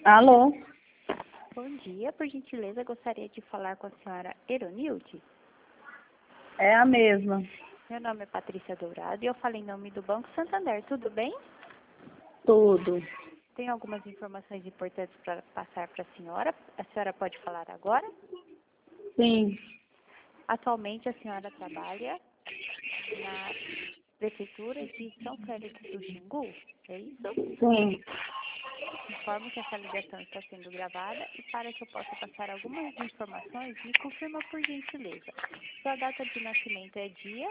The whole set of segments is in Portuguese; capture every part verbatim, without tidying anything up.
Alô? Bom dia, por gentileza, gostaria de falar com a senhora Eronilde. É a mesma. Meu nome é Patrícia Dourado e eu falo em nome do Banco Santander, tudo bem? Tudo. Tenho algumas informações importantes para passar para a senhora. A senhora pode falar agora? Sim. Atualmente a senhora trabalha na Prefeitura de São Félix do Xingu, é isso? Sim. Informo que essa ligação está sendo gravada e para que eu possa passar algumas informações, me confirma por gentileza. Sua data de nascimento é dia?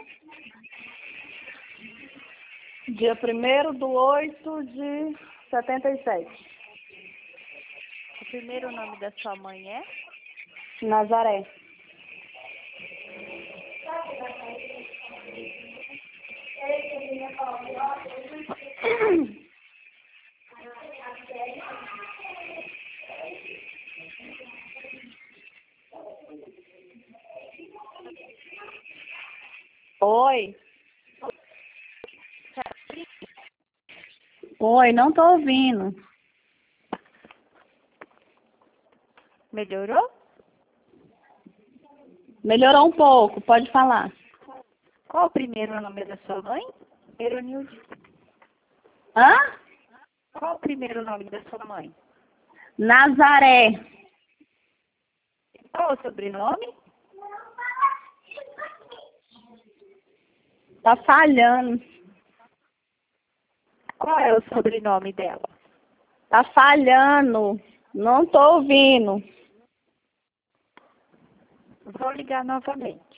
Dia primeiro do oito de setenta e sete. O primeiro nome da sua mãe é? Nazaré. Oi. Oi, não tô ouvindo. Melhorou? Melhorou um pouco, pode falar. Qual o primeiro nome da sua mãe? Eronilde. Hã? Qual o primeiro nome da sua mãe? Nazaré. Qual o sobrenome? Tá falhando. Qual é o sobrenome dela? Tá falhando. Não tô ouvindo. Vou ligar novamente.